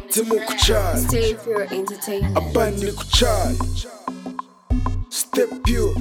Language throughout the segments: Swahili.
Timu kuchali Stay Pure Entertainment. Abandi kuchali Step Pure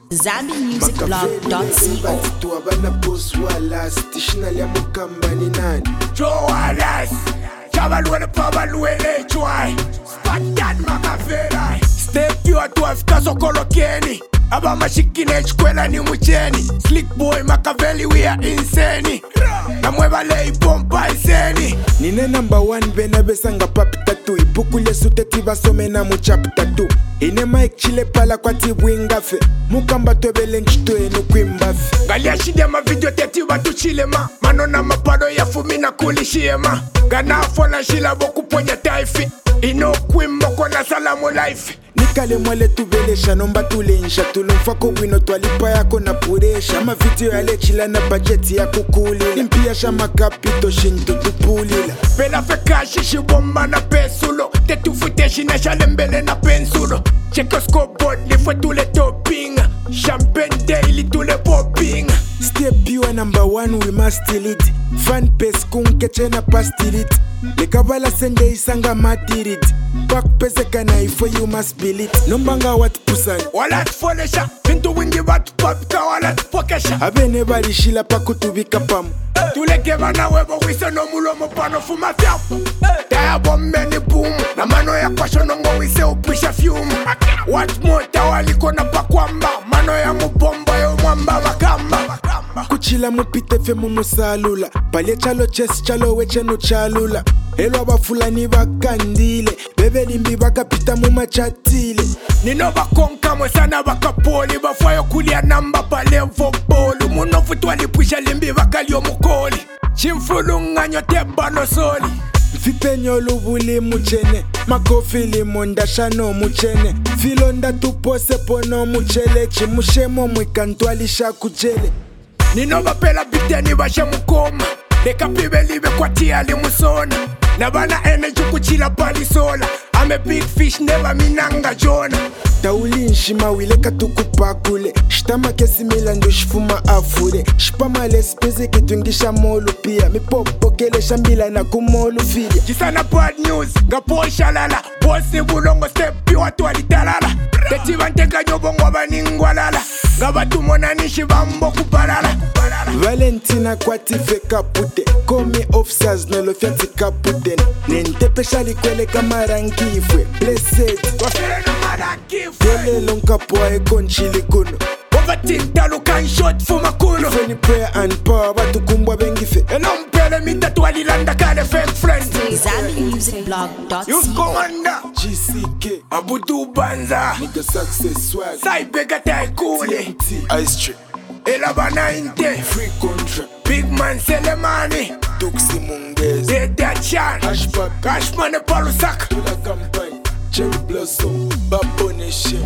ZambiMusicBlog.co. Tu abana boss wala Stishina ya mukamba ni nani Joe Wallace Chabalwele pabalwele chwai Spantan makavela Step Pure tuafika sokolo keni Aba mashikine chkwela ni mcheni Slick boy makaveli we are insane Na mweba lei pompa iseni Nine number 1 bena besanga papi tatu Ipukule suteti basome na muchapi tatu Ine mic chile pala kwa tibwingafe Mukamba twebele nchito enu kwimbafe Galia shide ma video teti watu chile ma Mano na mapado ya fumi na kulishie ma Gana fona shila boku ponya taifi Ino kwimbo kona salamu life Nikale mwale tubelesha nomba tulensha Tulumfako wino twalipa yako na puresha Ma video yale chila na budget ya kukulila Impia shama kapito shinto tupulila Pela feka shishi bomba na pesulo Tetu futeshi na shalembele na pensulo Check scoreboard lifwe tule topping Champagne daily tule popping Step Pure number 1 we must still it Fan pes kunkeche na pastilit Lekabala sende isanga matirit Back pese kana ifo you must bill it Nombanga wat pusan Wala tfolesha Pintu wingi watu papika wala tpokesha Abene bali shila pakutubika pamu Tuleke vana webo wise no mulomo pano fuma fyafu Taya bombeni boom Na mano ya kwasho nongo wise upisha fiumu What more tawaliko na pakwamba Mano ya mubomba yo mwamba wakamba Kuchila mupite fe mumusalula Palye chalo chesi chalo weche no chalula Elo abafulani bakandile Bebe limbi bakapita mumachatile Nino bakonka mwesana bakapoli Bafayo kulia namba palevo bolu Munofu twalipwisha limbi bakalio mukoli Chimfulunga nyote bano soli Mfipenyo lubuli muchene Makofili monda shano muchene Filonda tupose pono muchele Chimushemo mwikantwalisha kujele Nino bapela biteni bashe mukoma Deka pibe libe kwa tia li musona Na bana energy kuchila pali sola I'm a big fish never minanga jona Tauli nshima wile katukupakule Shtama kesi mila ndo shifuma afure Shipama lespeze kitungisha molu pia Mipopo kele shambila na kumolu filia Jisana bad news, gapo shalala Bosi bulongo step Pure twalitalala Teti banteka nyobongo baningwalala Gabatu mona nishi bambo kupalala Valentina kwati fe kapute Komi officers nolo fianti kaputen Nentepe shali kwele kamarangi-fwe Blessed Wafere na marakifu Yole lonkapo ekonchili kuno Overtinta lukan shot fuma kuno Feni prayer and power batukumbwa bengife Enompele mitatu walilanda kale fake friends You ZambiMusicBlog.co. commander GCK Abudu Banza Nigga success swag Saibega taikuli TNT Ice Trick Elaba 90 Free contract Big man Selemani Tuxi Mungez Dede Chan Hashback Cashman Palusak Tula Campagne Cherry Blossom Babo Nation